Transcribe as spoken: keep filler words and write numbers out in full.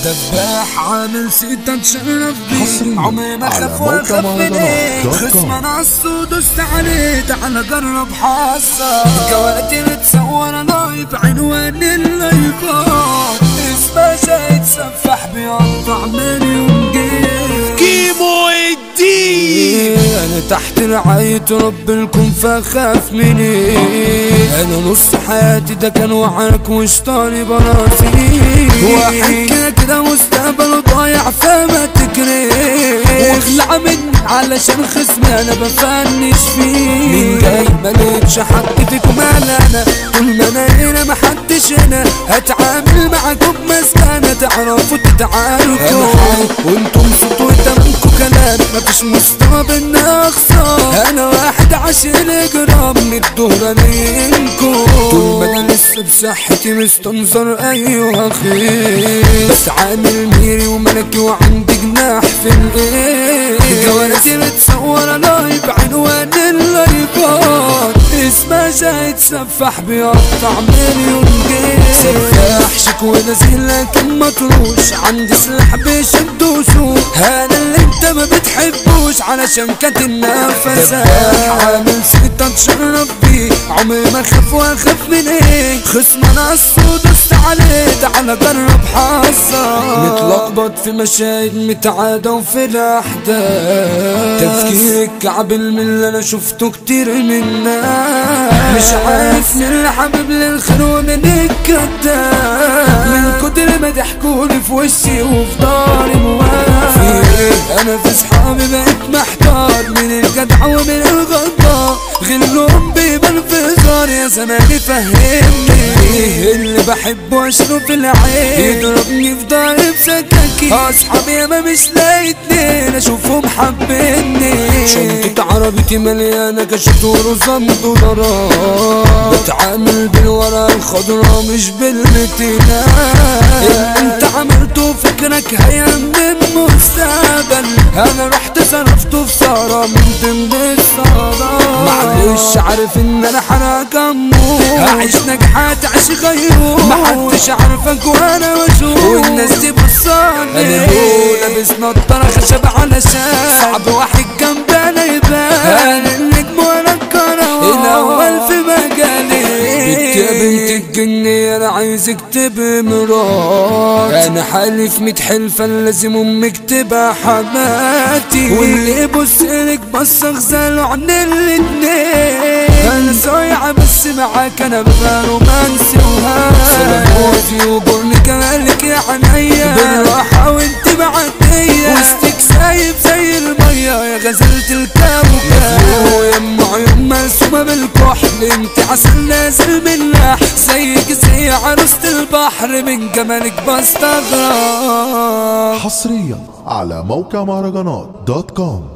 دباح عامل سيتا تشرف بيه، عمري ما خاف واخاف منك، خصم انا عالسود دوست عليه، تعال جرب حظك. جوالاتي متصورة لايف عنوان اللايفات، اسمها شاهد سفاح بيقطع مليون جيم. كيمو الدين انا تحت رعاية رب الكون فاخاف مني، انا نص حياتي ده كان وعرك وشطاني براسي، واحد كده كده مستقبله ضايع فما تكرهش، واخلع مني علشان خصمي انا بفنش فيه. مين جاي مالكش حق فيكم انا، طول ما انا هنا محدش هنا، هتعامل معاكم مسكنة تعرفوا تتعاركوا، وانتم صوتوا تمامكوا كلام مفيش مستوى بينا اخسر، انا واحد عشان اجرام من الدهر انينكوا، طول ما انا لسه بصحتي مستنظر ايوه خير، بس عامل ميري وملكي وعندي جناح في الايه. جوالاتي متصورة لايف عنوان اللايفات، اسمها شاهد سفاح بيقطع مليون جنيه، سفاح شيك ونزيل لكن مطروش، عندي سلاح بيشد وسوق، انا اللي انت ما بتحبوش علشان كانت النفسة، عامل سيتا تشرف بيه، عمري ما خاف واخاف من ايه، خصم انا عالسود دوست عليه، تعال جرب حظك. متلخبط في مشاهد متعادة وفي الاحداث، تفكير الكعبل من اللي انا شفته كتير منها، مش عارف من اللي حابب للخير ومن الكداب، من كتر ما ضحكولي في وشي وفي داري موال، انا في صحابي بقيت محتار، من الجدع ومن الغدار، غلهم بيبان في هزار، يا زماني فهمني اللي بحبه عشره في العين، يضربني في داري بسكاكين، اصحابي ياما مش لاقي اتنين اشوفهم حابيني، شنطة عربيتي مليانة كشف ورزم دولارات، بتعامل بالورقة الخضرا مش بالمتينات، اللي انت عملته فكرك هيأمن مستقبل، انا رحت صرفته في سهرة من ضمن السهرات، معلش عارف ان انا حرك اموت، هعيش نجحات عيش غيور، محدش عارفك وانا واشوف، والناس دي بصاني، انا لابس نضارة خشب علشان صعب واحد جنبنا يبان، انا النجم وانا الكروان الاول في مجالي، بنت يا بنت الجنية انا عايزك تبقى مرات، انا حالف ميت حلفة لازم امك تبقى حماتي، واللي يبص لك بصة غزاله عن الاتنين، انا صايعة بس معاك انا ببقى رومانسي وهادي، سلاموتي وبرني كمالك يا عينيا، بالراحة وانت معدية، وسطك سايب زي المية يا غزلة الكوكب، ويما عيون مرسومة بالكحل، انت عسل نازل من لحم، زيك زي عروسة البحر، من جمالك بستغرب. حصريا على موقع مهرجانات دوت كوم.